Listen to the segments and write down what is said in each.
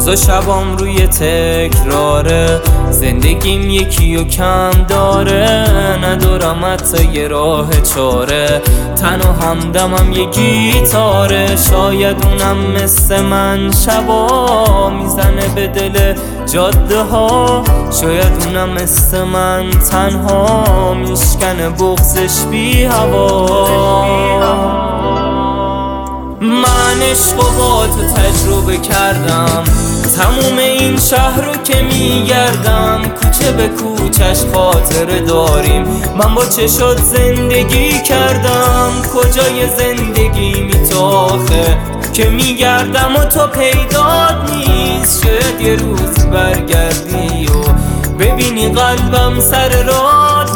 روز و شبام روی تکراره، زندگیم یکی و کم داره، ندارم حتی یه راه چاره، تن و همدمم یه گیتاره، شاید اونم مثل من شبا میزنه به دل جاده ها، شاید اونم مثل من تنها میشکنه بغضش بی هوا. من عشق و با تو تجربه کردم، تموم این شهر رو که میگردم، کوچه به کوچش خاطره داریم، من با چشات زندگی کردم، کجای زندگی میتاخه که میگردم و تو پیدات نیست، شاید یه روز برگردی و ببینی قلبم سر راه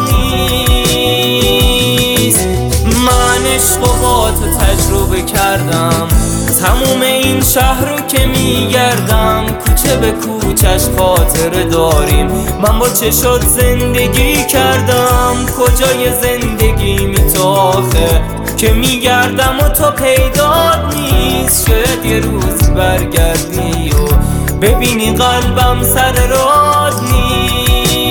نیست. من عشق و با تو تجربه کردم، تموم این شهر رو که میگردم، کوچه به کوچش خاطره داریم، من با چشات زندگی کردم، کجای زندگی میتاخه که میگردم و تو پیدات نیست، شاید یه روز برگردی و ببینی قلبم سر راه نیست.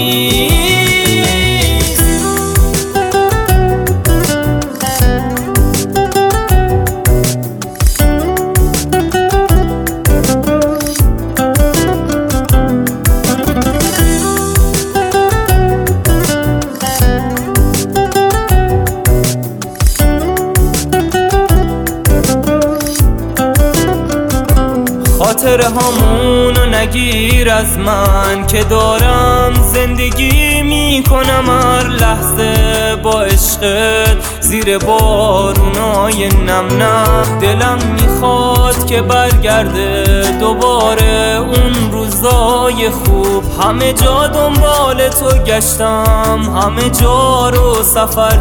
خاطره هامونو نگیر از من که دارم زندگی میکنم هر لحظه با عشقت زیر بارونای نم نم، دلم میخواد که برگرده دوباره اون روزای خوب، همه جا دنبال تو گشتم، همه جا رو سفر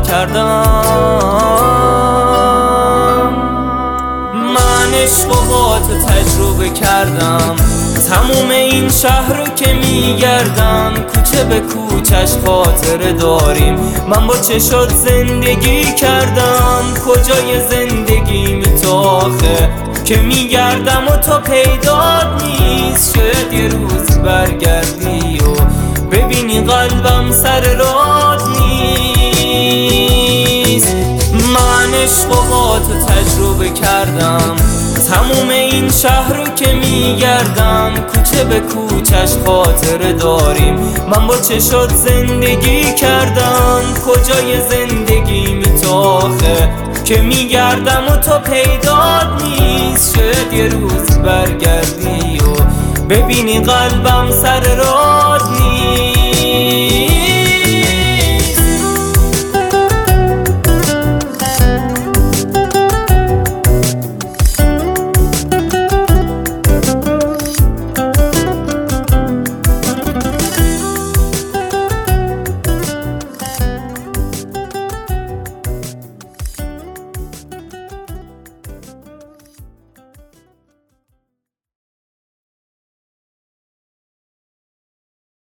کردم. من عشق و با تو تجربه کردم، تموم این شهر رو که میگردم، کوچه به کوچش خاطره داریم، من با چشات زندگی کردم، کجای زندگی میتاخه که میگردم و تو پیدات نیست، شاید یه روز برگردی و ببینی قلبم سر راه نیست. من عشق و با تو تجربه کردم، تموم این شهر رو که میگردم، کوچه به کوچش خاطره داریم، من با چشات زندگی کردم، کجای زندگی میتاخه که میگردم و تو پیدات نیست، شاید یه روز برگردی و ببینی قلبم سر راه